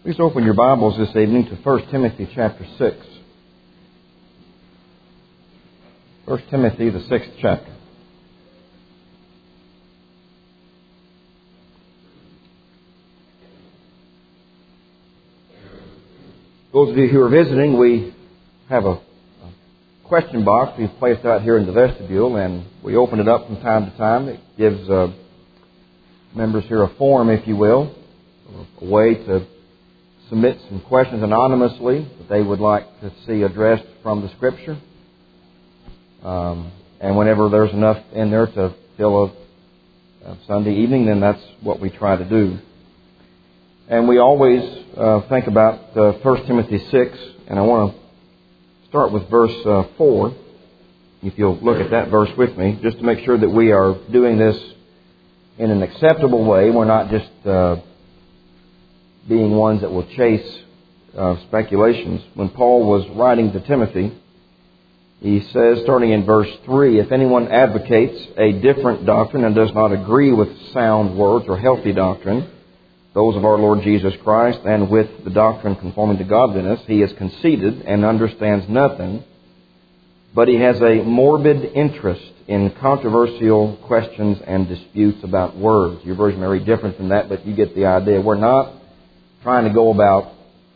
Please open your Bibles this evening to 1 Timothy chapter 6. 1 Timothy, the 6th chapter. Those of you who are visiting, we have a question box we've placed out here in the vestibule, and we open it up from time to time. It gives members here a form, if you will, a way to submit some questions anonymously that they would like to see addressed from the Scripture. And whenever there's enough in there to fill a Sunday evening, then that's what we try to do. And we always think about 1 Timothy 6, and I want to start with verse 4. If you'll look at that verse with me, just to make sure that we are doing this in an acceptable way. We're not just being ones that will chase speculations. When Paul was writing to Timothy, he says, starting in verse 3, if anyone advocates a different doctrine and does not agree with sound words or healthy doctrine, those of our Lord Jesus Christ, and with the doctrine conforming to godliness, he is conceited and understands nothing, but he has a morbid interest in controversial questions and disputes about words. Your version may read different than that, but you get the idea. We're not trying to go about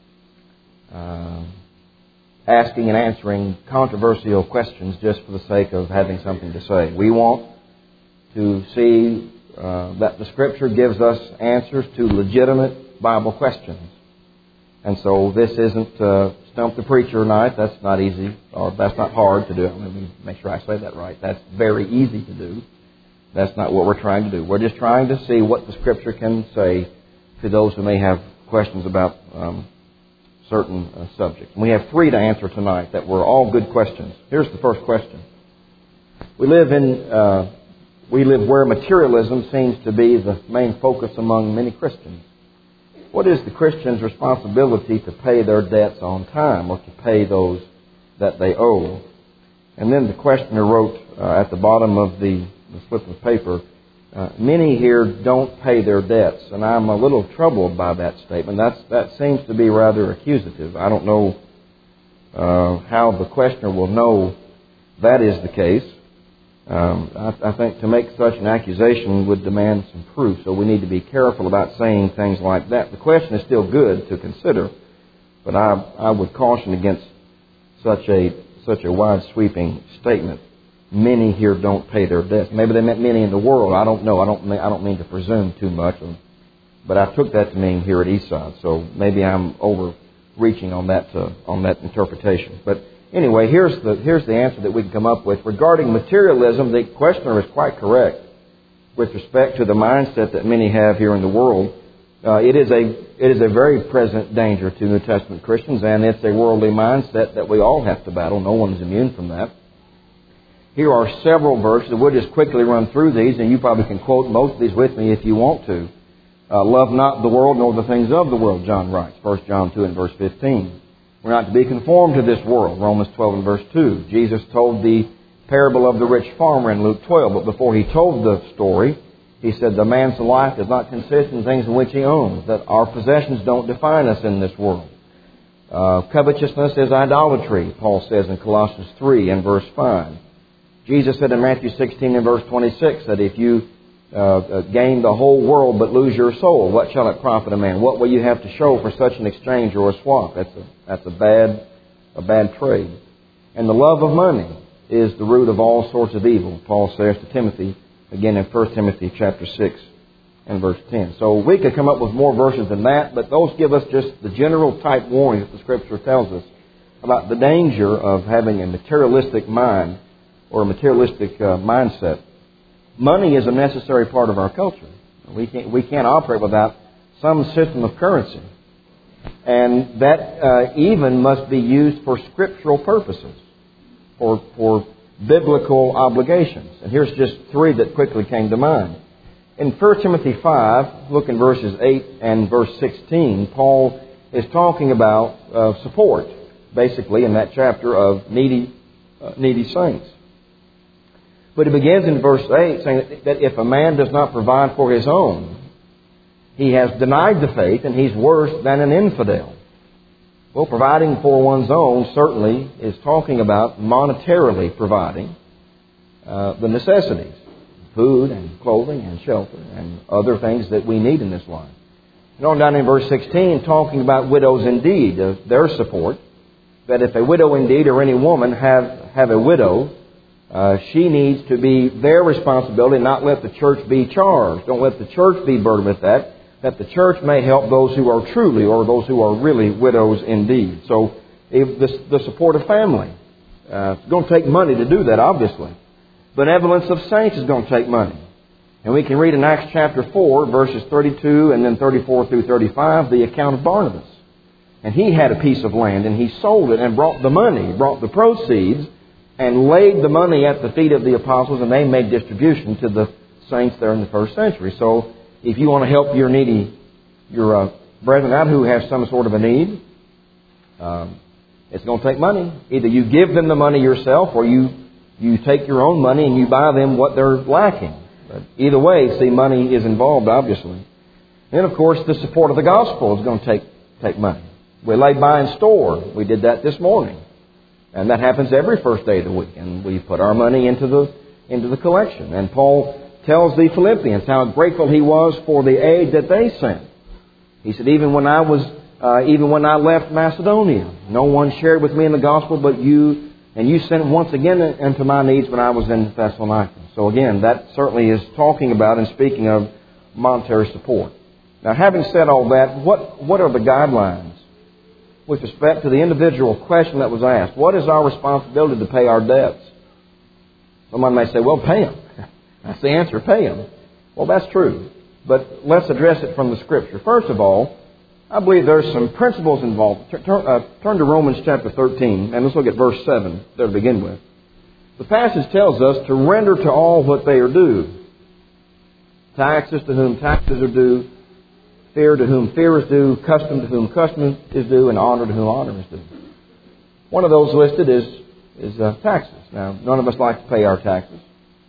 asking and answering controversial questions just for the sake of having something to say. We want to see that the Scripture gives us answers to legitimate Bible questions. And so this isn't Stump the Preacher night. That's not easy, or that's not hard to do. Let me make sure I say that right. That's very easy to do. That's not what we're trying to do. We're just trying to see what the Scripture can say to those who may have questions about certain subjects. And we have three to answer tonight that were all good questions. Here's the first question. We live where materialism seems to be the main focus among many Christians. What is the Christian's responsibility to pay their debts on time or to pay those that they owe? And then the questioner wrote at the bottom of the slip of paper, many here don't pay their debts, and I'm a little troubled by that statement. That seems to be rather accusative. I don't know how the questioner will know that is the case. I think to make such an accusation would demand some proof, so we need to be careful about saying things like that. The question is still good to consider, but I would caution against such a wide-sweeping statement. Many here don't pay their debts. Maybe they meant many in the world. I don't know. I don't mean to presume too much, but I took that to mean here at Eastside. So maybe I'm overreaching on that interpretation. But anyway, here's the answer that we can come up with regarding materialism. The questioner is quite correct with respect to the mindset that many have here in the world. It is a very present danger to New Testament Christians, and it's a worldly mindset that we all have to battle. No one's immune from that. Here are several verses. We'll just quickly run through these, and you probably can quote most of these with me if you want to. Love not the world nor the things of the world, John writes, 1 John 2 and verse 15. We're not to be conformed to this world, Romans 12 and verse 2. Jesus told the parable of the rich farmer in Luke 12, but before he told the story, he said, the man's life does not consist in things in which he owns, that our possessions don't define us in this world. Covetousness is idolatry, Paul says in Colossians 3 and verse 5. Jesus said in Matthew 16 and verse 26 that if you gain the whole world but lose your soul, what shall it profit a man? What will you have to show for such an exchange or a swap? That's a bad trade. And the love of money is the root of all sorts of evil, Paul says to Timothy, again in 1 Timothy chapter 6 and verse 10. So we could come up with more verses than that, but those give us just the general type warning that the Scripture tells us about the danger of having a materialistic mind or a materialistic mindset. Money is a necessary part of our culture. We can't operate without some system of currency. And that even must be used for scriptural purposes, for biblical obligations. And here's just three that quickly came to mind. In 1 Timothy 5, look in verses 8 and verse 16, Paul is talking about support, basically, in that chapter of needy saints. But he begins in verse 8 saying that if a man does not provide for his own, he has denied the faith and he's worse than an infidel. Well, providing for one's own certainly is talking about monetarily providing the necessities, food and clothing and shelter and other things that we need in this life. And on down in verse 16, talking about widows indeed, their support, that if a widow indeed or any woman have a widow, she needs to be their responsibility, not let the church be charged. Don't let the church be burdened with that the church may help those who are truly or those who are really widows indeed. So the support of family. It's going to take money to do that, obviously. Benevolence of saints is going to take money. And we can read in Acts chapter 4, verses 32 and then 34 through 35, the account of Barnabas. And he had a piece of land, and he sold it and brought the money, brought the proceeds, and laid the money at the feet of the apostles, and they made distribution to the saints there in the first century. So if you want to help your brethren out who have some sort of a need, it's going to take money. Either you give them the money yourself, or you take your own money and you buy them what they're lacking. But either way, see, money is involved, obviously. And, of course, the support of the gospel is going to take money. We lay by and store. We did that this morning. And that happens every first day of the week. And we put our money into the collection. And Paul tells the Philippians how grateful he was for the aid that they sent. He said, even when I left Macedonia, no one shared with me in the gospel but you. And you sent once again into my needs when I was in Thessalonica. So again, that certainly is talking about and speaking of monetary support. Now, having said all that, what are the guidelines with respect to the individual question that was asked? What is our responsibility to pay our debts? Someone may say, well, pay them. That's the answer, pay them. Well, that's true. But let's address it from the Scripture. First of all, I believe there's some principles involved. Turn to Romans chapter 13, and let's look at verse 7 there to begin with. The passage tells us to render to all what they are due. Taxes to whom taxes are due, fear to whom fear is due, custom to whom custom is due, and honor to whom honor is due. One of those listed is taxes. Now, none of us like to pay our taxes.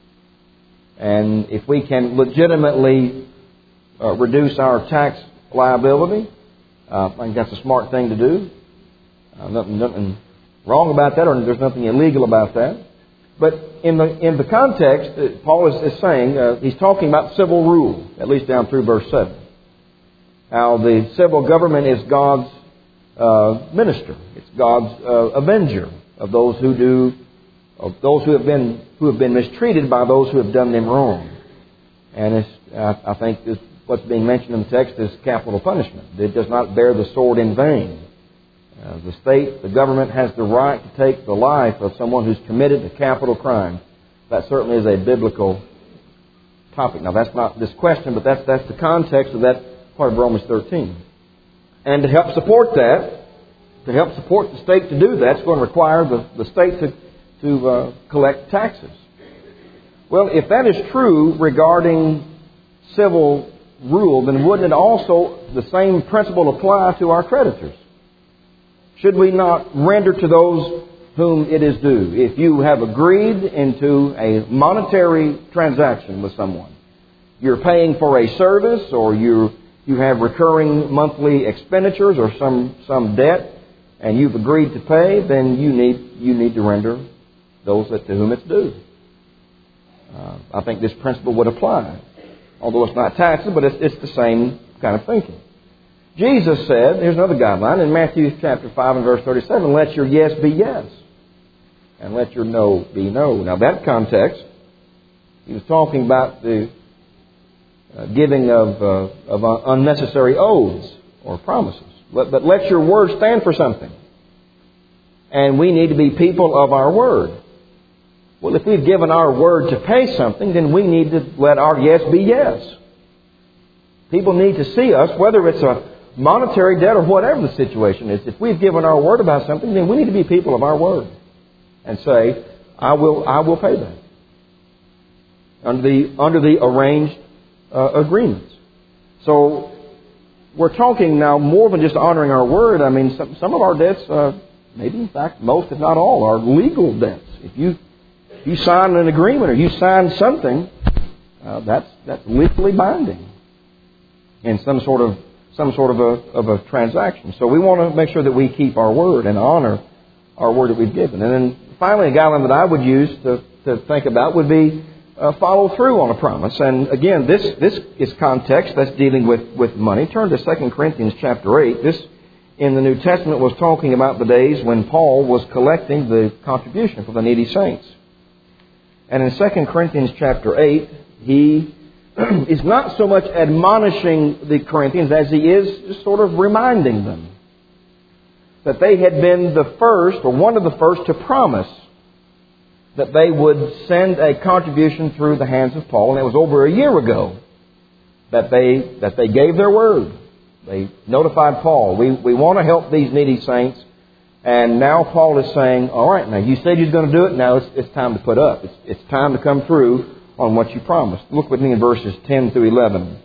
And if we can legitimately reduce our tax liability, I think that's a smart thing to do. Nothing wrong about that, or there's nothing illegal about that. But in the context, Paul is saying, he's talking about civil rule, at least down through verse 7. How the civil government is God's minister. It's God's avenger of those who have been mistreated by those who have done them wrong. And I think what's being mentioned in the text is capital punishment. It does not bear the sword in vain. The state, the government has the right to take the life of someone who's committed a capital crime. That certainly is a biblical topic. Now, that's not this question, but that's the context of that part of Romans 13. And to help support that, to help support the state to do that, it's going to require the state to collect taxes. Well, if that is true regarding civil rule, then wouldn't it also, the same principle apply to our creditors? Should we not render to those whom it is due? If you have agreed into a monetary transaction with someone, you're paying for a service, or you have recurring monthly expenditures or some debt, and you've agreed to pay, then you need to render those to whom it's due. I think this principle would apply. Although it's not taxes, but it's the same kind of thinking. Jesus said, here's another guideline, in Matthew chapter 5 and verse 37, let your yes be yes, and let your no be no. Now, that context, he was talking about the giving of unnecessary oaths or promises. But let your word stand for something. And we need to be people of our word. Well, if we've given our word to pay something, then we need to let our yes be yes. People need to see us, whether it's a monetary debt or whatever the situation is. If we've given our word about something, then we need to be people of our word and say, I will pay that under the arranged agreements. So we're talking now more than just honoring our word. I mean, some of our debts, maybe in fact most, if not all, are legal debts. If you sign an agreement or you sign something, that's legally binding. in some sort of a transaction. So we want to make sure that we keep our word and honor our word that we've given. And then finally, a guideline that I would use to think about would be follow through on a promise. And again, this is context that's dealing with money. Turn to 2 Corinthians chapter 8. This in the New Testament was talking about the days when Paul was collecting the contribution for the needy saints. And in 2 Corinthians chapter 8, he is not so much admonishing the Corinthians as he is just sort of reminding them that they had been the first, or one of the first, to promise that they would send a contribution through the hands of Paul. And it was over a year ago that they gave their word. They notified Paul, we want to help these needy saints. And now Paul is saying, all right, now you said you're going to do it. Now it's time to put up. It's time to come through on what you promised. Look with me in verses 10 through 11.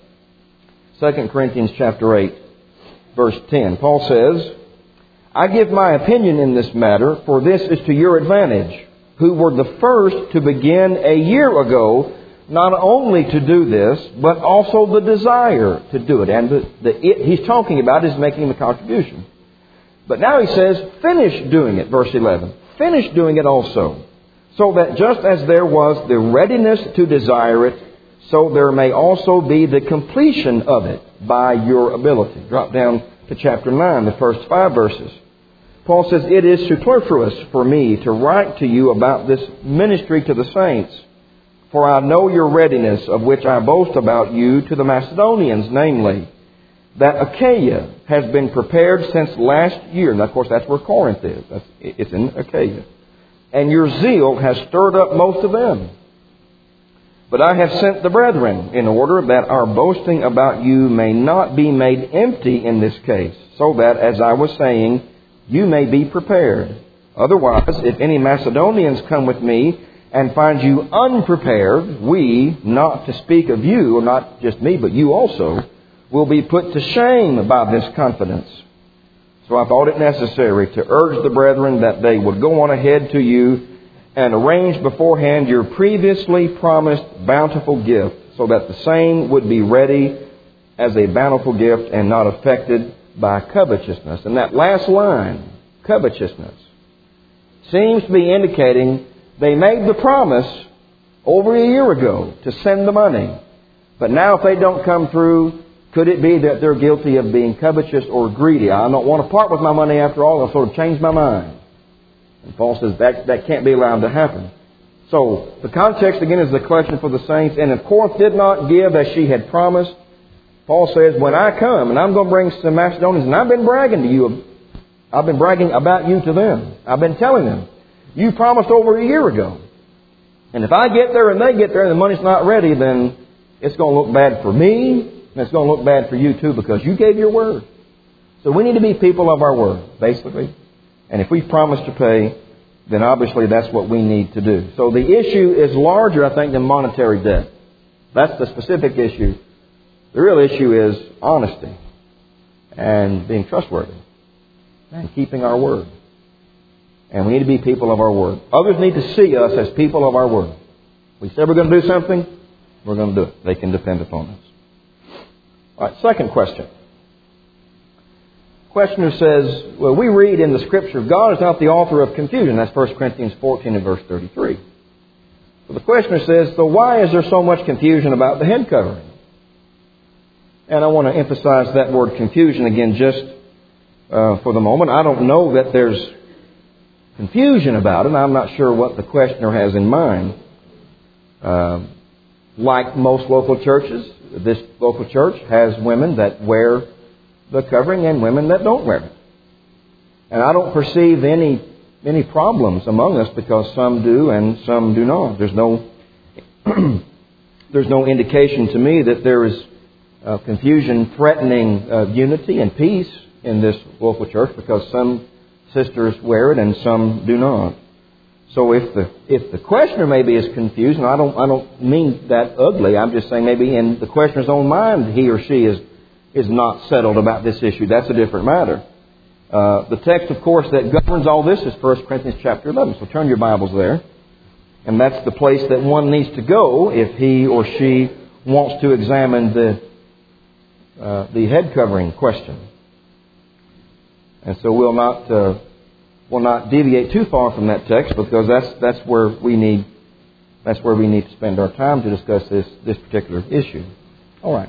2 Corinthians chapter 8, verse 10. Paul says, I give my opinion in this matter, for this is to your advantage, who were the first to begin a year ago, not only to do this, but also the desire to do it. And he's talking about is making the contribution. But now he says, finish doing it, verse 11. Finish doing it also, so that just as there was the readiness to desire it, so there may also be the completion of it by your ability. Drop down to chapter 9, the first 5 verses. Paul says, it is superfluous for me to write to you about this ministry to the saints, for I know your readiness, of which I boast about you to the Macedonians, namely, that Achaia has been prepared since last year. And of course, that's where Corinth is. It's in Achaia. And your zeal has stirred up most of them. But I have sent the brethren in order that our boasting about you may not be made empty in this case, so that, as I was saying, you may be prepared. Otherwise, if any Macedonians come with me and find you unprepared, we, not to speak of you, or not just me, but you also, will be put to shame by this confidence. So I thought it necessary to urge the brethren that they would go on ahead to you and arrange beforehand your previously promised bountiful gift, so that the same would be ready as a bountiful gift and not affected by covetousness. And that last line, covetousness, seems to be indicating they made the promise over a year ago to send the money. But now if they don't come through, could it be that they're guilty of being covetous or greedy? I don't want to part with my money after all. I'll sort of change my mind. And Paul says that can't be allowed to happen. So the context again is the collection for the saints. And if Corinth did not give as she had promised, Paul says, when I come and I'm going to bring some Macedonians, and I've been bragging to you, I've been bragging about you to them. I've been telling them, you promised over a year ago. And if I get there and they get there and the money's not ready, then it's going to look bad for me. And it's going to look bad for you too, because you gave your word. So we need to be people of our word, basically. And if we promise to pay, then obviously that's what we need to do. So the issue is larger, I think, than monetary debt. That's the specific issue. The real issue is honesty and being trustworthy and keeping our word. And we need to be people of our word. Others need to see us as people of our word. We said we're going to do something, we're going to do it. They can depend upon us. All right, second question. Questioner says, well, we read in the Scripture, God is not the author of confusion. That's 1 Corinthians 14 and verse 33. So the questioner says, so why is there so much confusion about the head covering? And I want to emphasize that word confusion again just for the moment. I don't know that there's confusion about it. I'm not sure what the questioner has in mind. Like most local churches, this local church has women that wear the covering and women that don't wear it. And I don't perceive any problems among us because some do and some do not. There's no indication to me that there is confusion threatening unity and peace in this local church because some sisters wear it and some do not. So if the questioner maybe is confused, and I don't mean that ugly, I'm just saying maybe in the questioner's own mind he or she is not settled about this issue. That's a different matter. The text, of course, that governs all this is 1 Corinthians chapter 11. So turn your Bibles there. And that's the place that one needs to go if he or she wants to examine the the head covering question. And so we'll not deviate too far from that text, because that's where we need to spend our time to discuss this particular issue. All right.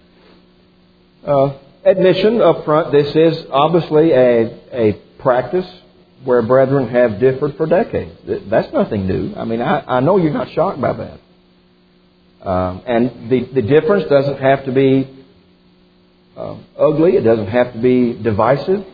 Admission up front, this is obviously a practice where brethren have differed for decades. That's nothing new. I mean, I know you're not shocked by that. And the difference doesn't have to be ugly. It doesn't have to be divisive.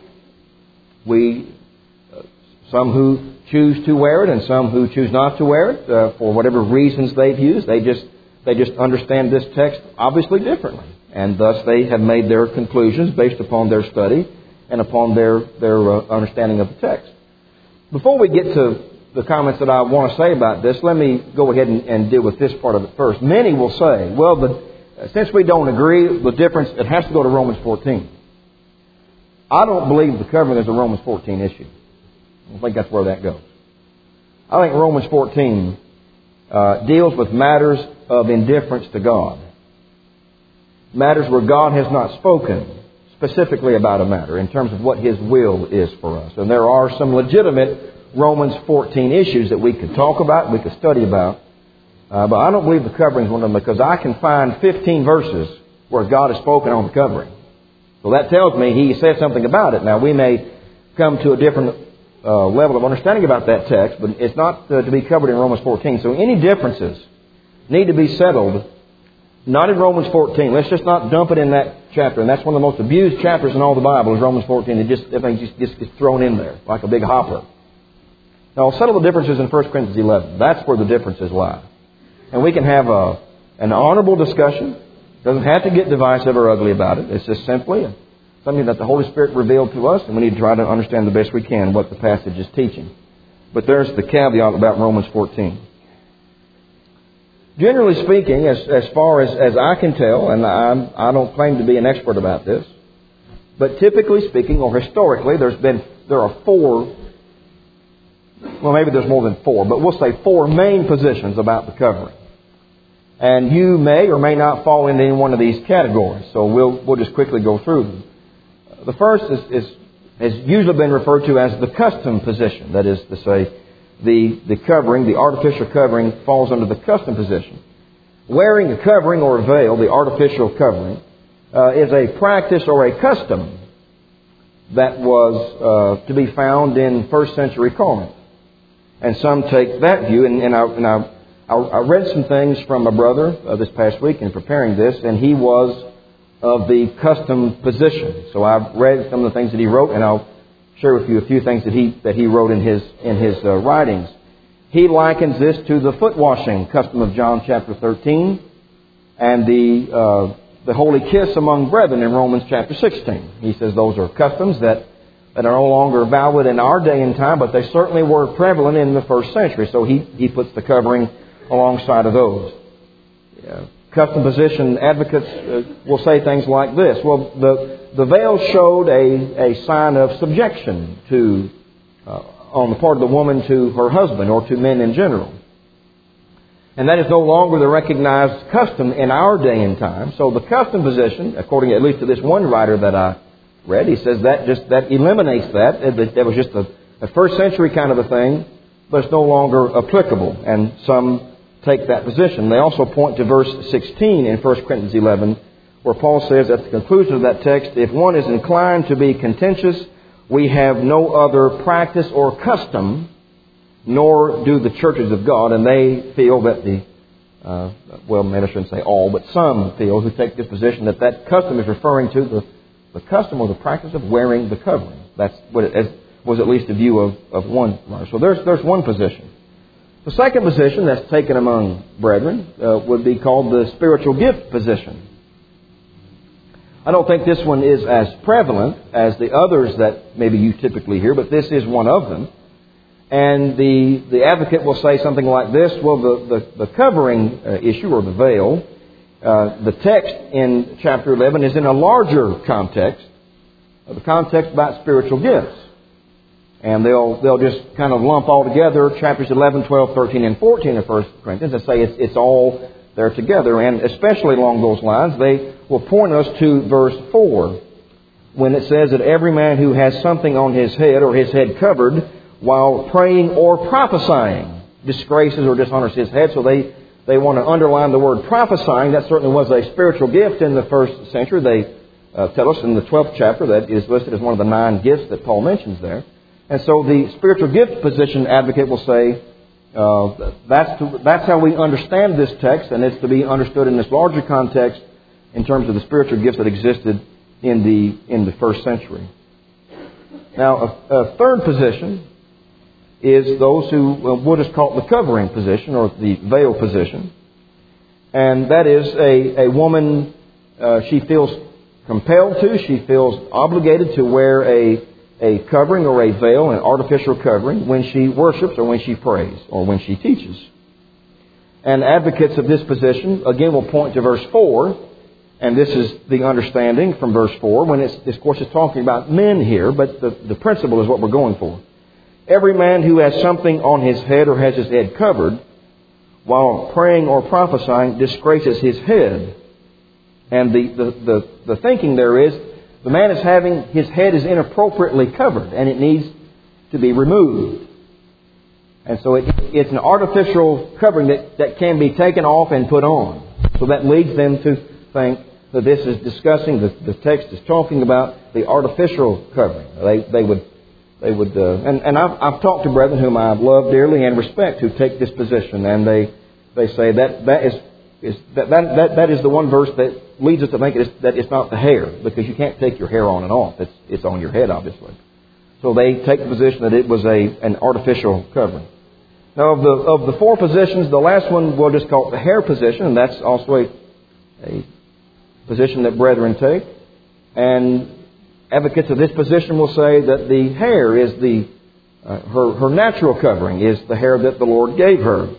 Some who choose to wear it and some who choose not to wear it for whatever reasons they've used, they just understand this text obviously differently. And thus they have made their conclusions based upon their study and upon their understanding of the text. Before we get to the comments that I want to say about this, let me go ahead and deal with this part of it first. Many will say, well, since we don't agree, the difference, it has to go to Romans 14. I don't believe the covering is a Romans 14 issue. I don't think that's where that goes. I think Romans 14 deals with matters of indifference to God. Matters where God has not spoken specifically about a matter in terms of what His will is for us. And there are some legitimate Romans 14 issues that we could talk about, we could study about. But I don't believe the covering is one of them, because I can find 15 verses where God has spoken on the covering. So that tells me He said something about it. Now, we may come to a different level of understanding about that text, but it's not to be covered in Romans 14. So any differences need to be settled, not in Romans 14. Let's just not dump it in that chapter. And that's one of the most abused chapters in all the Bible is Romans 14. Everything just gets thrown in there like a big hopper. Now, I'll settle the differences in 1 Corinthians 11. That's where the differences lie. And we can have an honorable discussion. It doesn't have to get divisive or ugly about it. It's just simply something that the Holy Spirit revealed to us, and we need to try to understand the best we can what the passage is teaching. But there's the caveat about Romans 14. Generally speaking, as far as I can tell, and I don't claim to be an expert about this, but typically speaking, or historically, there are four, well, maybe there's more than four, but we'll say four main positions about the covering. And you may or may not fall into any one of these categories, so we'll just quickly go through them. The first has usually been referred to as the custom position. That is to say, the covering, the artificial covering, falls under the custom position. Wearing a covering or a veil, the artificial covering, is a practice or a custom that was to be found in first century Corinth. And some take that view, and I read some things from a brother this past week in preparing this, and he was of the custom position. So I've read some of the things that he wrote, and I'll share with you a few things that he wrote in his writings. He likens this to the foot washing custom of John chapter 13 and the holy kiss among brethren in Romans chapter 16. He says those are customs that are no longer valid in our day and time, but they certainly were prevalent in the first century. So he puts the covering alongside of those. Custom position advocates will say things like this. Well, the veil showed a sign of subjection to on the part of the woman to her husband or to men in general. And that is no longer the recognized custom in our day and time. So the custom position, according at least to this one writer that I read, he says that eliminates that. That was just a first century kind of a thing, but it's no longer applicable. And some take that position. They also point to verse 16 in 1 Corinthians 11, where Paul says at the conclusion of that text, if one is inclined to be contentious, we have no other practice or custom, nor do the churches of God. And they feel that maybe I shouldn't say all, but some feel who take this position that custom is referring to the custom or the practice of wearing the covering. That's what it was at least a view of one. So there's one position. The second position that's taken among brethren would be called the spiritual gift position. I don't think this one is as prevalent as the others that maybe you typically hear, but this is one of them. And the advocate will say something like this. Well, the covering issue or the veil, the text in chapter 11 is in a larger context, the context about spiritual gifts. And they'll just kind of lump all together chapters 11, 12, 13, and 14 of 1 Corinthians and say it's all there together. And especially along those lines, they will point us to verse 4, when it says that every man who has something on his head or his head covered while praying or prophesying disgraces or dishonors his head. So they want to underline the word prophesying. That certainly was a spiritual gift in the first century. They tell us in the 12th chapter that is listed as one of the 9 gifts that Paul mentions there. And so the spiritual gift position advocate will say that's how we understand this text, and it's to be understood in this larger context in terms of the spiritual gifts that existed in the first century. Now, a third position is those who what is called the covering position or the veil position. And that is a woman, she feels compelled to, she feels obligated to wear a covering or a veil, an artificial covering, when she worships or when she prays or when she teaches. And advocates of this position, again, will point to verse 4, and this is the understanding from verse 4, when this, of course, is talking about men here, but the principle is what we're going for. Every man who has something on his head or has his head covered while praying or prophesying disgraces his head. And the thinking there is the man is having his head is inappropriately covered and it needs to be removed. And so it's an artificial covering that can be taken off and put on. So that leads them to think that this is discussing, the text is talking about the artificial covering. They would, and I've talked to brethren whom I've loved dearly and respect who take this position, and they say that is the one verse that leads us to think that it's not the hair, because you can't take your hair on and off. It's on your head, obviously. So they take the position that it was an artificial covering. Now, of the 4 positions, the last one we'll just call it the hair position, and that's also a position that brethren take. And advocates of this position will say that the hair is her natural covering is the hair that the Lord gave her.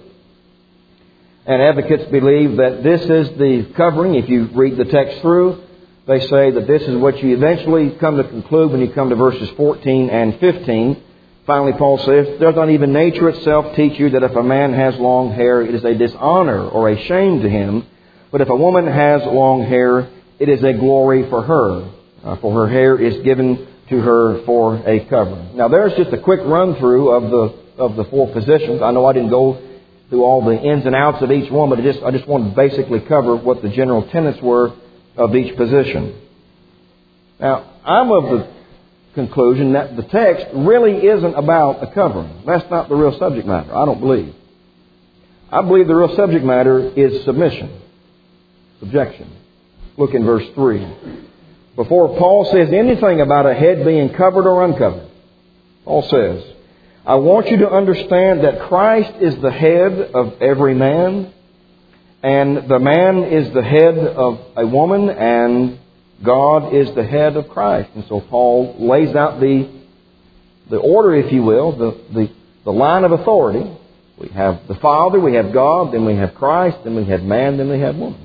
And advocates believe that this is the covering. If you read the text through, they say that this is what you eventually come to conclude when you come to verses 14 and 15. Finally, Paul says, does not even nature itself teach you that if a man has long hair, it is a dishonor or a shame to him? But if a woman has long hair, it is a glory for her. For her hair is given to her for a covering. Now, there's just a quick run-through of the 4 positions. I know I didn't go through all the ins and outs of each one, but I just wanted to basically cover what the general tenets were of each position. Now, I'm of the conclusion that the text really isn't about a covering. That's not the real subject matter, I don't believe. I believe the real subject matter is submission, subjection. Look in verse 3. Before Paul says anything about a head being covered or uncovered, Paul says, I want you to understand that Christ is the head of every man, and the man is the head of a woman, and God is the head of Christ. And so Paul lays out the order, if you will, the line of authority. We have the Father, we have God, then we have Christ, then we have man, then we have woman.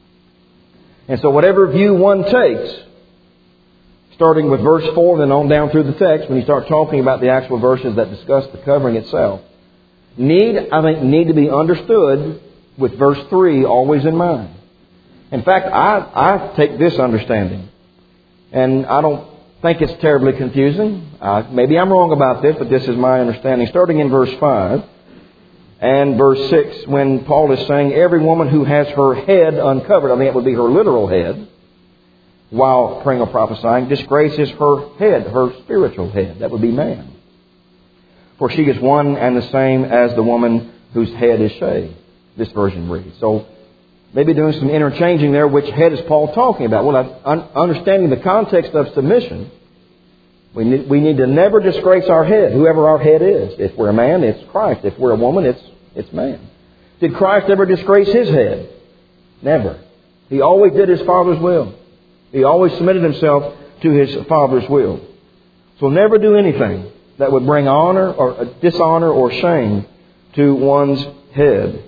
And so whatever view one takes, starting with verse 4 and then on down through the text, when you start talking about the actual verses that discuss the covering itself, need to be understood with verse 3 always in mind. In fact, I take this understanding, and I don't think it's terribly confusing. Maybe I'm wrong about this, but this is my understanding. Starting in verse 5 and verse 6, when Paul is saying every woman who has her head uncovered, I think it would be her literal head, while praying or prophesying, disgraces her head, her spiritual head. That would be man. For she is one and the same as the woman whose head is shaved. This version reads. So, maybe doing some interchanging there. Which head is Paul talking about? Well, understanding the context of submission, we need to never disgrace our head, whoever our head is. If we're a man, it's Christ. If we're a woman, it's man. Did Christ ever disgrace His head? Never. He always did His Father's will. He always submitted Himself to His Father's will. So never do anything that would bring honor or dishonor or shame to one's head.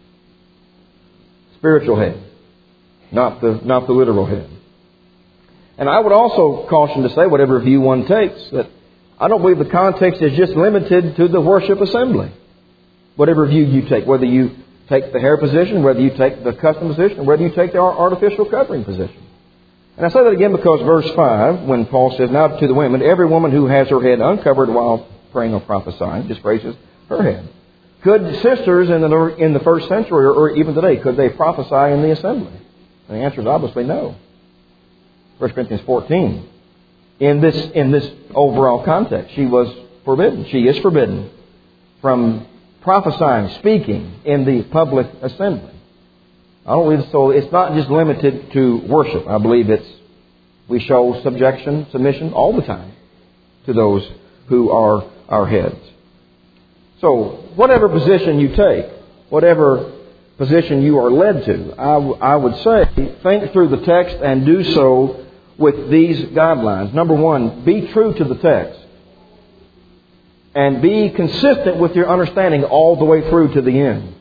Spiritual head, not the literal head. And I would also caution to say, whatever view one takes, that I don't believe the context is just limited to the worship assembly. Whatever view you take, whether you take the hair position, whether you take the custom position, or whether you take the artificial covering position. And I say that again because verse 5, when Paul says, now to the women, every woman who has her head uncovered while praying or prophesying disgraces her head. Could sisters in the first century or even today, could they prophesy in the assembly? And the answer is obviously no. 1 Corinthians 14. In this overall context, she was forbidden. She is forbidden from prophesying, speaking in the public assembly. I don't believe so. It's not just limited to worship. I believe we show submission all the time to those who are our heads. So, whatever position you take, whatever position you are led to, I would say, think through the text and do so with these guidelines. Number one, be true to the text. And be consistent with your understanding all the way through to the end.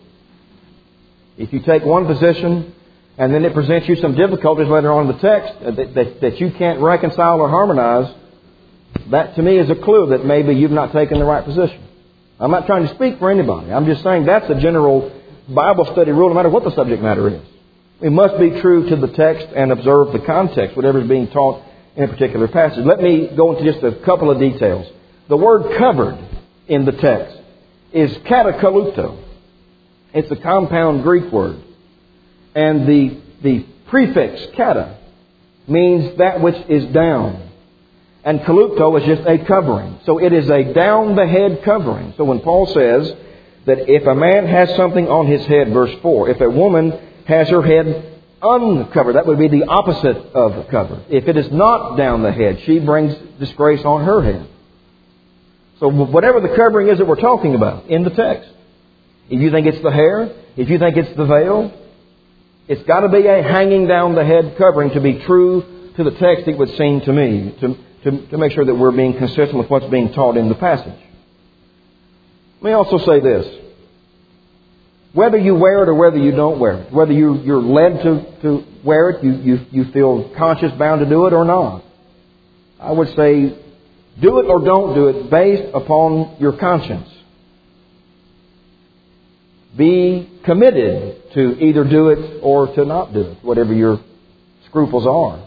If you take one position and then it presents you some difficulties later on in the text that you can't reconcile or harmonize, that to me is a clue that maybe you've not taken the right position. I'm not trying to speak for anybody. I'm just saying that's a general Bible study rule no matter what the subject matter is. We must be true to the text and observe the context, whatever is being taught in a particular passage. Let me go into just a couple of details. The word covered in the text is katakaluto. It's a compound Greek word. And the prefix kata means that which is down. And kaluto is just a covering. So it is a down-the-head covering. So when Paul says that if a man has something on his head, verse 4, if a woman has her head uncovered, that would be the opposite of covered. If it is not down the head, she brings disgrace on her head. So whatever the covering is that we're talking about in the text, if you think it's the hair, if you think it's the veil, it's got to be a hanging down the head covering to be true to the text, it would seem to me, to make sure that we're being consistent with what's being taught in the passage. Let me also say this. Whether you wear it or whether you don't wear it, whether you're led to wear it, you feel conscious bound to do it or not, I would say do it or don't do it based upon your conscience. Be committed to either do it or to not do it, whatever your scruples are.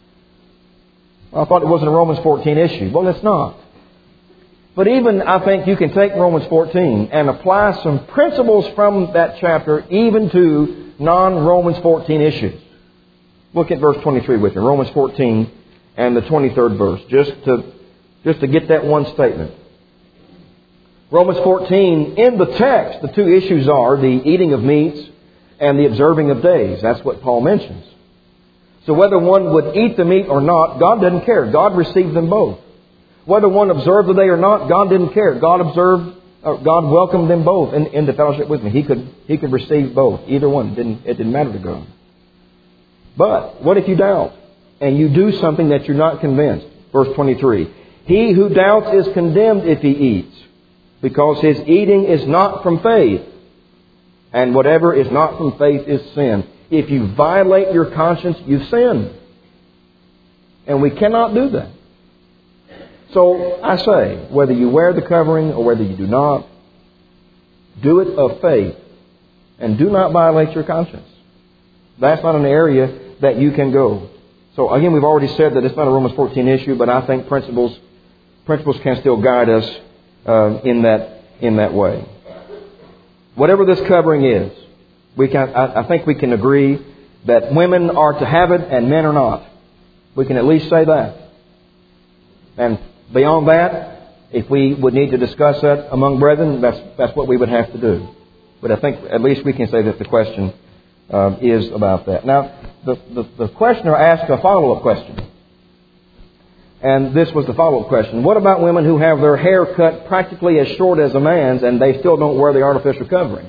I thought it wasn't a Romans 14 issue. Well, it's not. But even, I think, you can take Romans 14 and apply some principles from that chapter even to non-Romans 14 issues. Look at verse 23 with me. Romans 14 and the 23rd verse. Just to get that one statement. Romans 14, in the text, the two issues are the eating of meats and the observing of days. That's what Paul mentions. So whether one would eat the meat or not, God doesn't care. God received them both. Whether one observed the day or not, God didn't care. God welcomed them both into fellowship with me. He could receive both. Either one. It didn't matter to God. But what if you doubt and you do something that you're not convinced? Verse 23. He who doubts is condemned if he eats, because his eating is not from faith. And whatever is not from faith is sin. If you violate your conscience, you've sinned. And we cannot do that. So I say, whether you wear the covering or whether you do not, do it of faith. And do not violate your conscience. That's not an area that you can go. So again, we've already said that it's not a Romans 14 issue, but I think principles can still guide us in that way. Whatever this covering is, I think we can agree that women are to have it and men are not. We can at least say that. And beyond that, if we would need to discuss that among brethren, that's what we would have to do. But I think at least we can say that the question is about that. Now, the questioner asked a follow-up question. And this was the follow-up question. What about women who have their hair cut practically as short as a man's and they still don't wear the artificial covering?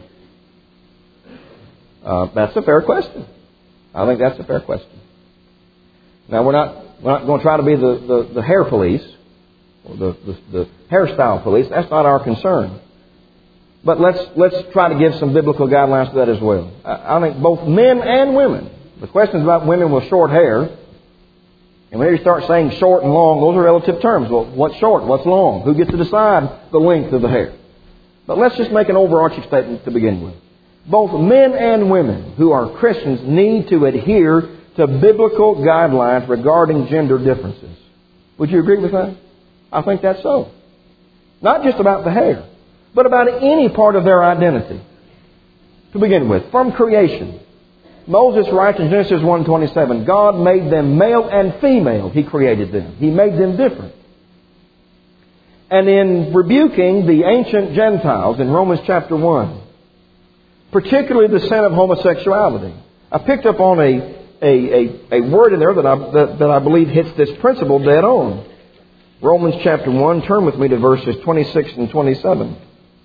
That's a fair question. I think that's a fair question. Now, we're not going to try to be the hair police or the hairstyle police. That's not our concern. But let's try to give some biblical guidelines to that as well. I think both men and women. The question is about women with short hair. And whenever you start saying short and long, those are relative terms. Well, what's short? What's long? Who gets to decide the length of the hair? But let's just make an overarching statement to begin with. both men and women who are Christians need to adhere to biblical guidelines regarding gender differences. Would you agree with that? I think that's so. Not just about the hair, but about any part of their identity. To begin with, from creation, Moses writes in Genesis 1:27, God made them male and female. He created them. He made them different. And in rebuking the ancient Gentiles in Romans chapter 1, particularly the sin of homosexuality, I picked up on a word in there that I believe hits this principle dead on. Romans chapter 1, turn with me to verses 26 and 27.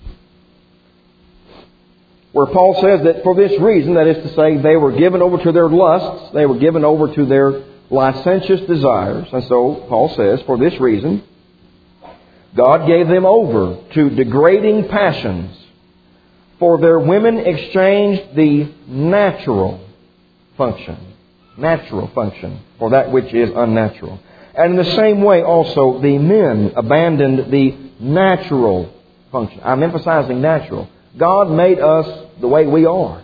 Where Paul says that for this reason, that is to say, they were given over to their lusts, they were given over to their licentious desires. And so, Paul says, for this reason, God gave them over to degrading passions. For their women exchanged the natural function for that which is unnatural. And in the same way also, the men abandoned the natural function. I'm emphasizing natural. God made us the way we are.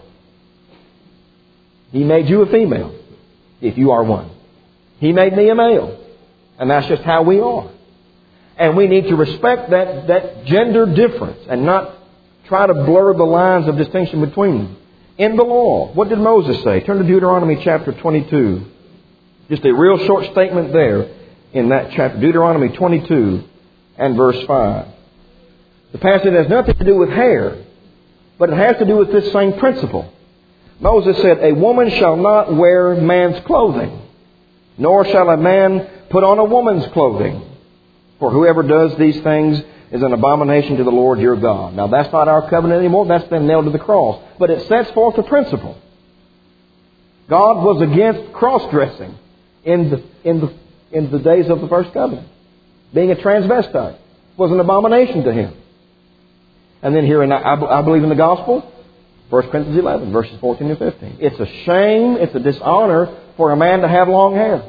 He made you a female, if you are one. He made me a male. And that's just how we are. And we need to respect that gender difference and not try to blur the lines of distinction between them. In the law, what did Moses say? Turn to Deuteronomy chapter 22. Just a real short statement there in that chapter. Deuteronomy 22 and verse 5. The passage has nothing to do with hair, but it has to do with this same principle. Moses said, a woman shall not wear man's clothing, nor shall a man put on a woman's clothing. For whoever does these things is an abomination to the Lord your God. Now that's not our covenant anymore. That's been nailed to the cross. But it sets forth a principle. God was against cross-dressing in the days of the first covenant. Being a transvestite was an abomination to Him. And then here, I believe in the gospel, 1 Corinthians 11, verses 14 and 15. It's a shame, it's a dishonor for a man to have long hair.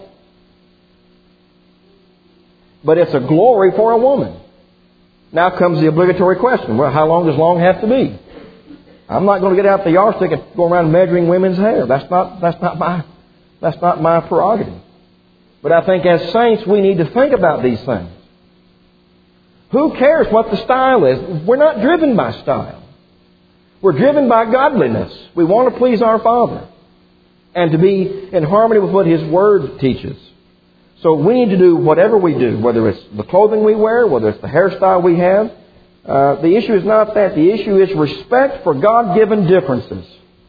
But it's a glory for a woman. Now comes the obligatory question. Well, how long does long have to be? I'm not going to get out the yardstick and go around measuring women's hair. That's not my prerogative. But I think as saints we need to think about these things. Who cares what the style is? We're not driven by style. We're driven by godliness. We want to please our Father and to be in harmony with what His Word teaches. So we need to do whatever we do, whether it's the clothing we wear, whether it's the hairstyle we have. The issue is not that. The issue is respect for God-given differences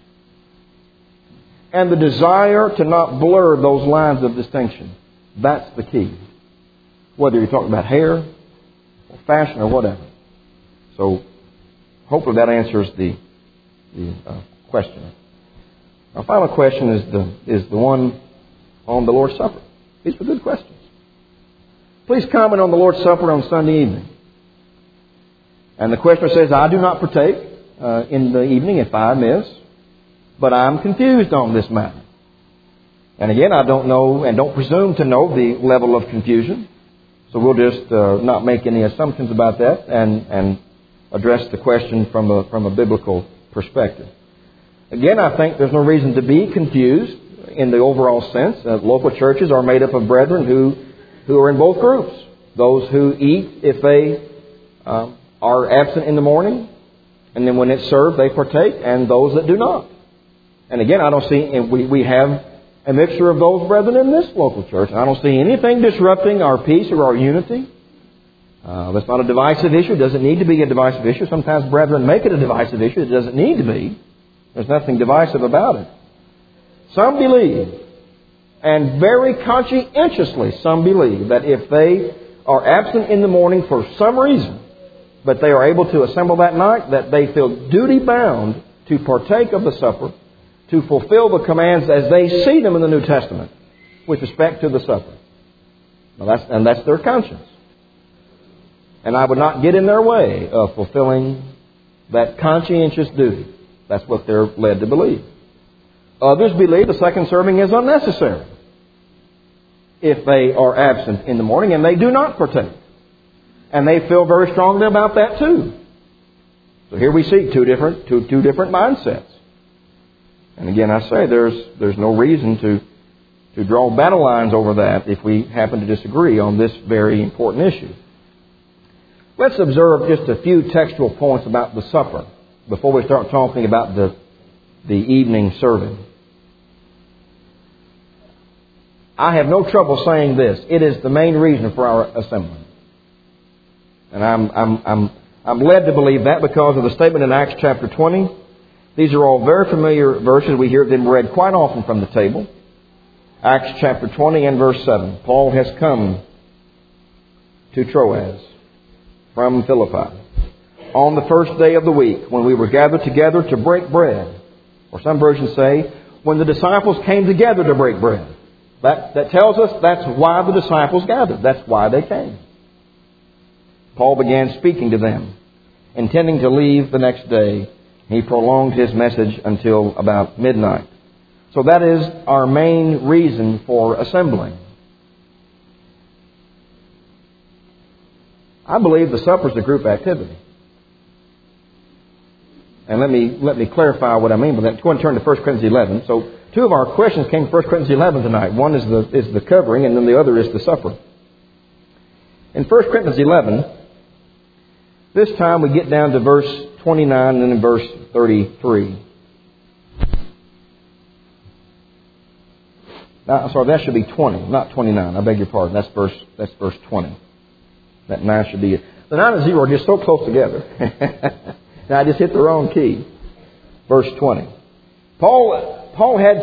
and the desire to not blur those lines of distinction. That's the key. Whether you're talking about hair or fashion or whatever. So hopefully that answers the question. Our final question is the one on the Lord's Supper. These were good questions. Please comment on the Lord's Supper on Sunday evening. And the questioner says, I do not partake in the evening if I miss, but I'm confused on this matter. And again, I don't know and don't presume to know the level of confusion. So we'll just not make any assumptions about that and address the question from a biblical perspective. Again, I think there's no reason to be confused in the overall sense. Local churches are made up of brethren who are in both groups. Those who eat if they are absent in the morning, and then when it's served they partake, and those that do not. And again, I don't see, and we have a mixture of those brethren in this local church. I don't see anything disrupting our peace or our unity. That's not a divisive issue. It doesn't need to be a divisive issue. Sometimes brethren make it a divisive issue. It doesn't need to be. There's nothing divisive about it. Some believe, and very conscientiously some believe, that if they are absent in the morning for some reason, but they are able to assemble that night, that they feel duty-bound to partake of the supper, to fulfill the commands as they see them in the New Testament with respect to the supper. Now that's their conscience. And I would not get in their way of fulfilling that conscientious duty. That's what they're led to believe. Others believe the second serving is unnecessary if they are absent in the morning, and they do not partake. And they feel very strongly about that too. So here we see two different mindsets. And again, I say there's no reason to draw battle lines over that if we happen to disagree on this very important issue. Let's observe just a few textual points about the supper before we start talking about the evening serving. I have no trouble saying this. It is the main reason for our assembling. And I'm led to believe that because of the statement in Acts chapter 20. These are all very familiar verses. We hear them read quite often from the table. Acts chapter 20 and verse 7. Paul has come to Troas from Philippi on the first day of the week, when we were gathered together to break bread. Or some versions say, when the disciples came together to break bread. That tells us that's why the disciples gathered. That's why they came. Paul began speaking to them, intending to leave the next day. He prolonged his message until about midnight. So that is our main reason for assembling. I believe the supper is a group activity. And let me clarify what I mean by that. Go and turn to 1 Corinthians 11. So two of our questions came from 1 Corinthians 11 tonight. One is the covering, and then the other is the supper. In 1 Corinthians 11, this time we get down to verse 29 and then in verse 33. Sorry, that should be 20, not 29. I beg your pardon. That's verse 20. That 9 should be it. The 9 and 0 are just so close together. Now I just hit the wrong key. Verse 20. Paul had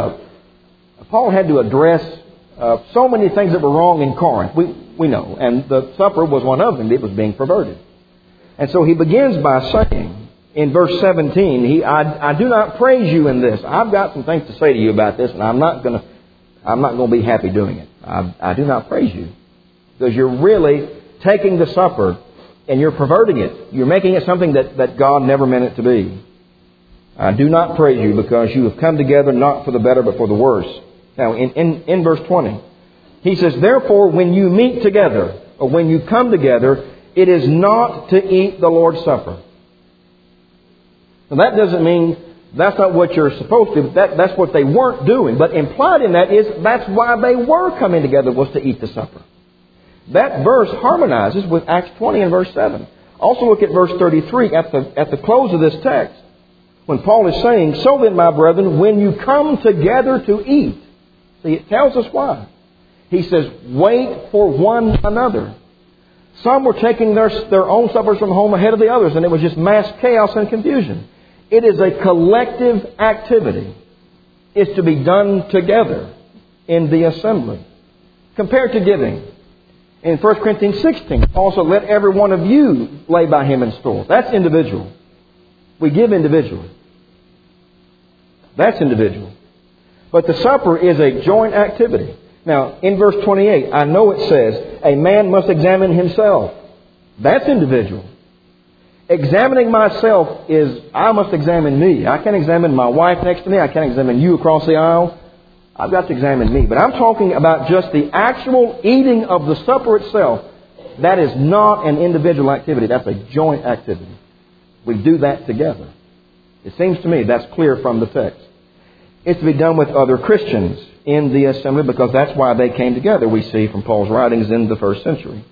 to address so many things that were wrong in Corinth. We know, and the supper was one of them. It was being perverted, and so he begins by saying in verse 17, I do not praise you in this. I've got some things to say to you about this, and I'm not going to be happy doing it. I do not praise you because you're really taking the supper and you're perverting it. You're making it something that God never meant it to be. I do not praise you because you have come together not for the better but for the worse. Now, in verse 20, he says, therefore, when you meet together, or when you come together, it is not to eat the Lord's Supper. Now, that doesn't mean that's not what you're supposed to do. That's what they weren't doing. But implied in that is that's why they were coming together, was to eat the supper. That verse harmonizes with Acts 20 and verse 7. Also look at verse 33 at the close of this text. When Paul is saying, so then, my brethren, when you come together to eat. See, it tells us why. He says, wait for one another. Some were taking their own suppers from home ahead of the others, and it was just mass chaos and confusion. It is a collective activity. It's to be done together in the assembly. Compared to giving. In 1 Corinthians 16, also let every one of you lay by him in store. That's individual. We give individually. That's individual. But the supper is a joint activity. Now, in verse 28, I know it says, a man must examine himself. That's individual. Examining myself is, I must examine me. I can't examine my wife next to me. I can't examine you across the aisle. I've got to examine me. But I'm talking about just the actual eating of the supper itself. That is not an individual activity. That's a joint activity. We do that together. It seems to me that's clear from the text. It's to be done with other Christians in the assembly because that's why they came together, we see from Paul's writings in the first century.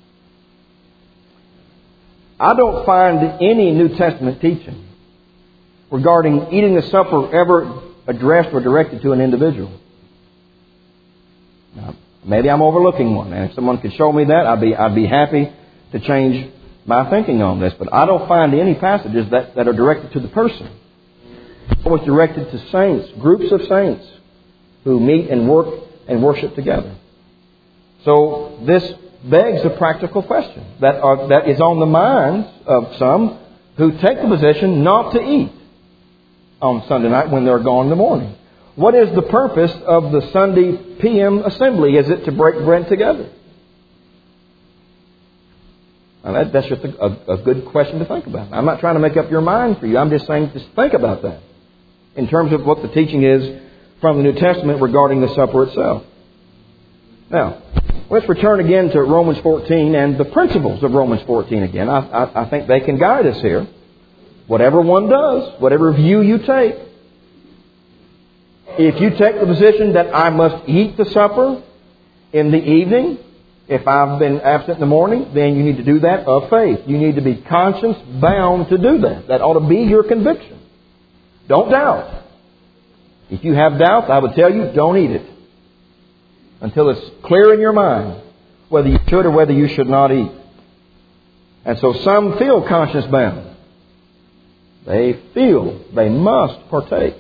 I don't find any New Testament teaching regarding eating the supper ever addressed or directed to an individual. Now, maybe I'm overlooking one, and if someone could show me that, I'd be happy to change my thinking on this. But I don't find any passages that are directed to the person. It was directed to saints, groups of saints who meet and work and worship together. So this begs a practical question that is on the minds of some who take the position not to eat on Sunday night when they're gone in the morning. What is the purpose of the Sunday PM assembly? Is it to break bread together? Now that's just a good question to think about. I'm not trying to make up your mind for you. I'm just saying just think about that in terms of what the teaching is from the New Testament regarding the supper itself. Now, let's return again to Romans 14 and the principles of Romans 14 again. I think they can guide us here. Whatever one does, whatever view you take, If you take the position that I must eat the supper in the evening, if I've been absent in the morning, then you need to do that of faith. You need to be conscience bound to do that. That ought to be your conviction. Don't doubt. If you have doubts, I would tell you, don't eat it until it's clear in your mind whether you should or whether you should not eat. And so some feel conscience bound. They feel they must partake.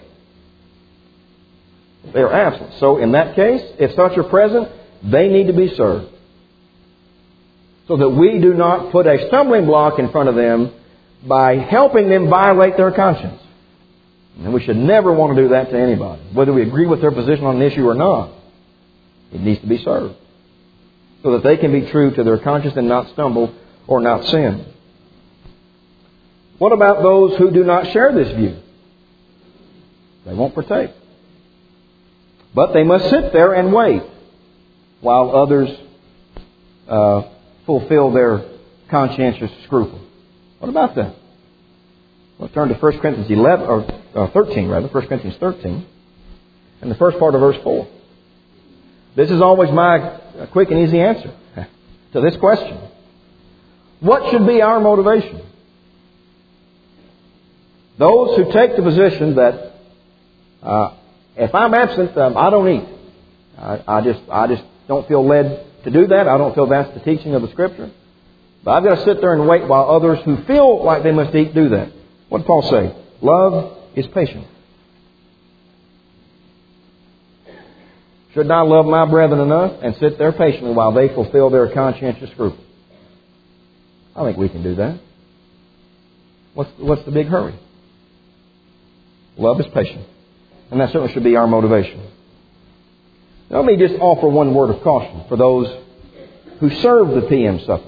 They are absent. So in that case, if such are present, they need to be served, so that we do not put a stumbling block in front of them by helping them violate their conscience. And we should never want to do that to anybody, whether we agree with their position on an issue or not. It needs to be served, so that they can be true to their conscience and not stumble or not sin. What about those who do not share this view? They won't partake. But they must sit there and wait while others fulfill their conscientious scruple. What about that? Let's turn to 1 Corinthians 13, 1 Corinthians 13, and the first part of verse 4. This is always my quick and easy answer to this question. What should be our motivation? Those who take the position that if I'm absent, I don't eat. I just don't feel led to do that. I don't feel that's the teaching of the Scripture. But I've got to sit there and wait while others who feel like they must eat do that. What did Paul say? Love is patient. Shouldn't I love my brethren enough and sit there patiently while they fulfill their conscientious scruple? I think we can do that. What's the big hurry? Love is patient. And that certainly should be our motivation. Now, let me just offer one word of caution for those who serve the PM supper.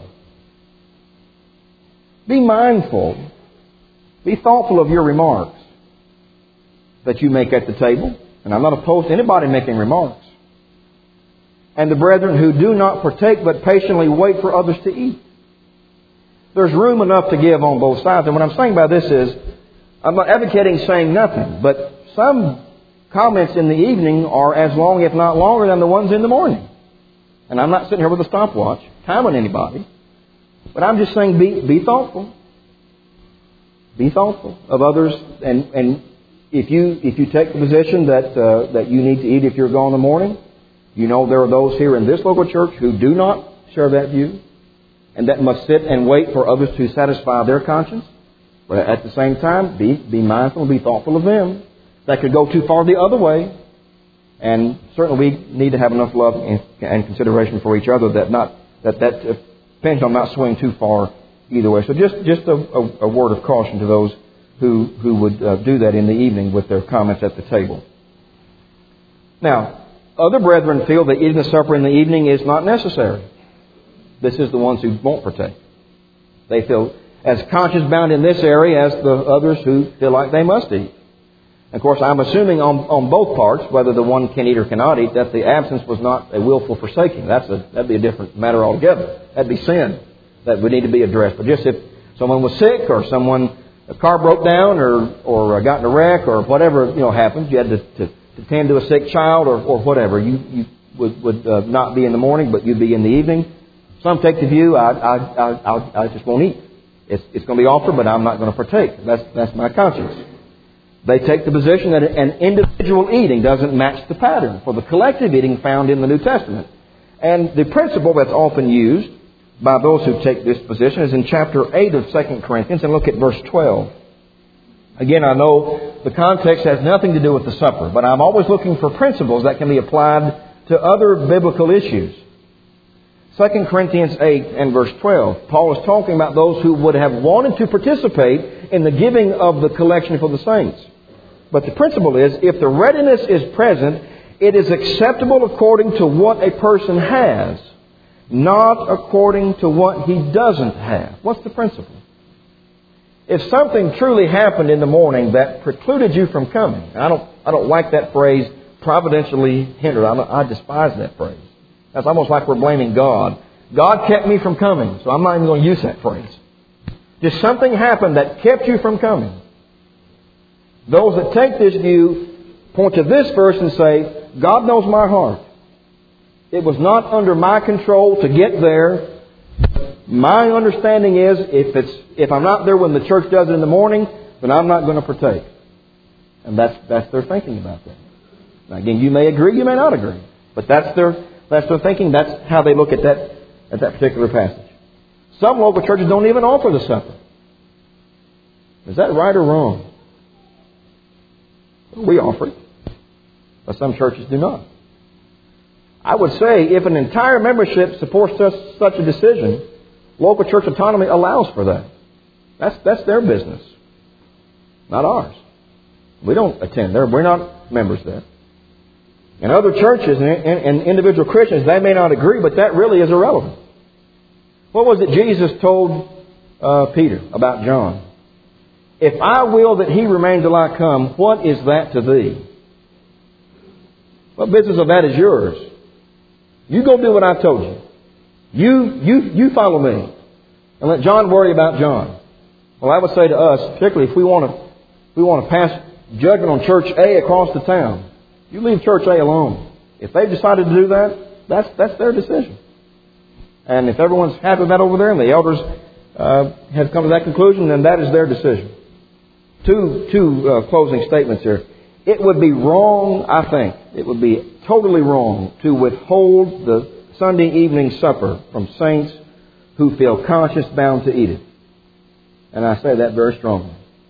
Be mindful, be thoughtful of your remarks that you make at the table. And I'm not opposed to anybody making remarks. And the brethren who do not partake but patiently wait for others to eat. There's room enough to give on both sides. And what I'm saying by this is, I'm not advocating saying nothing, but some comments in the evening are as long, if not longer, than the ones in the morning. And I'm not sitting here with a stopwatch timing anybody, but I'm just saying be thoughtful. Be thoughtful of others, and if you take the position that you need to eat if you're gone in the morning, you know there are those here in this local church who do not share that view, and that must sit and wait for others to satisfy their conscience. But at the same time, be mindful and be thoughtful of them. That could go too far the other way. And certainly we need to have enough love and consideration for each other that pendulum not swing too far either way. So just a word of caution to those who would do that in the evening with their comments at the table. Now, other brethren feel that eating the supper in the evening is not necessary. This is the ones who won't partake. They feel as conscience bound in this area as the others who feel like they must eat. Of course, I'm assuming on both parts, whether the one can eat or cannot eat, that the absence was not a willful forsaking. That'd be a different matter altogether. That'd be sin that would need to be addressed. But just if someone was sick or a car broke down or got in a wreck or whatever happened, you had to tend to a sick child or whatever, you would not be in the morning, but you'd be in the evening. Some take the view, I just won't eat. It's going to be offered, but I'm not going to partake. That's my conscience. They take the position that an individual eating doesn't match the pattern for the collective eating found in the New Testament. And the principle that's often used by those who take this position is in chapter 8 of 2 Corinthians, and look at verse 12. Again, I know the context has nothing to do with the supper, but I'm always looking for principles that can be applied to other biblical issues. 2 Corinthians 8 and verse 12, Paul is talking about those who would have wanted to participate in the giving of the collection for the saints. But the principle is, if the readiness is present, it is acceptable according to what a person has, not according to what he doesn't have. What's the principle? If something truly happened in the morning that precluded you from coming, and I don't like that phrase, providentially hindered. I despise that phrase. That's almost like we're blaming God. God kept me from coming, so I'm not even going to use that phrase. Just something happened that kept you from coming. Those that take this view point to this verse and say, God knows my heart. It was not under my control to get there. My understanding is if I'm not there when the church does it in the morning, then I'm not going to partake. And that's their thinking about that. Now again, you may agree, you may not agree. But that's their thinking. That's how they look at that particular passage. Some local churches don't even offer the supper. Is that right or wrong? We offer it. But some churches do not. I would say if an entire membership supports such a decision, local church autonomy allows for that. That's their business, not ours. We don't attend there. We're not members there. And other churches and individual Christians, they may not agree, but that really is irrelevant. What was it Jesus told Peter about John? If I will that he remain till I come, what is that to thee? What business of that is yours? You go do what I've told you. You follow me. And let John worry about John. Well, I would say to us, particularly if we want to pass judgment on Church A across the town, you leave Church A alone. If they've decided to do that, that's their decision. And if everyone's happy with that over there and the elders have come to that conclusion, then that is their decision. Two closing statements here. It would be wrong, I think, it would be totally wrong to withhold the Sunday evening supper from saints who feel conscience bound to eat it. And I say that very strongly.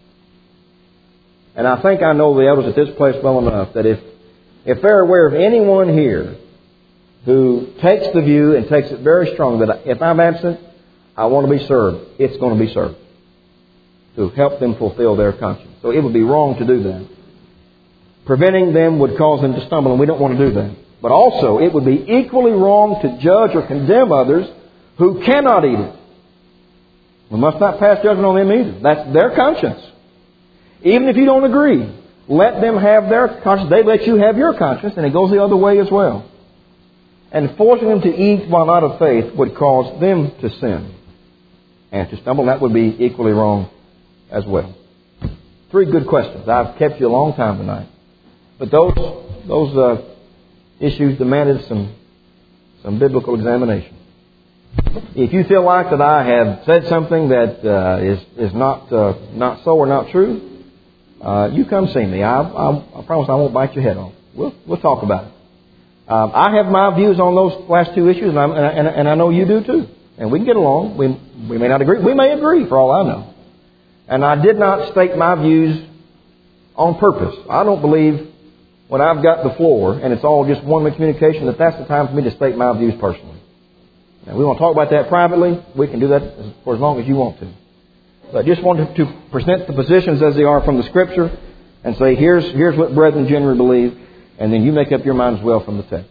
And I think I know the elders at this place well enough that if they're aware of anyone here who takes the view and takes it very strong that if I'm absent, I want to be served, it's going to be served to help them fulfill their conscience. So it would be wrong to do that. Preventing them would cause them to stumble, and we don't want to do that. But also, it would be equally wrong to judge or condemn others who cannot eat it. We must not pass judgment on them either. That's their conscience. Even if you don't agree, let them have their conscience. They let you have your conscience, and it goes the other way as well. And forcing them to eat while not of faith would cause them to sin and to stumble. That would be equally wrong as well. 3 good questions. I've kept you a long time tonight. But those issues demanded some biblical examination. If you feel like that I have said something that is not so or not true, you come see me. I promise I won't bite your head off. We'll talk about it. I have my views on those last 2 issues, and I know you do too. And we can get along. We may not agree. We may agree, for all I know. And I did not state my views on purpose. I don't believe when I've got the floor and it's all just one-way communication that's the time for me to state my views personally. Now, we want to talk about that privately. We can do that for as long as you want to. But I just wanted to present the positions as they are from the Scripture and say, here's what brethren generally believe, and then you make up your mind as well from the text.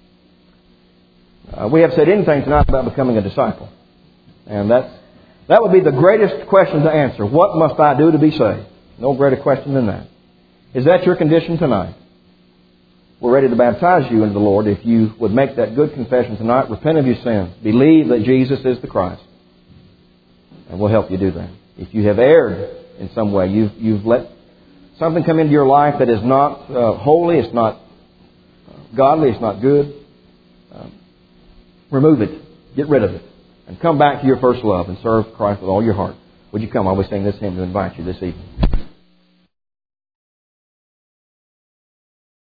We have said anything tonight about becoming a disciple. And that would be the greatest question to answer. What must I do to be saved? No greater question than that. Is that your condition tonight? We're ready to baptize you into the Lord if you would make that good confession tonight, repent of your sins, believe that Jesus is the Christ, and we'll help you do that. If you have erred in some way, you've let something come into your life that is not holy, it's not godly, it's not good, remove it, get rid of it, and come back to your first love and serve Christ with all your heart. Would you come while we sing this hymn to invite you this evening?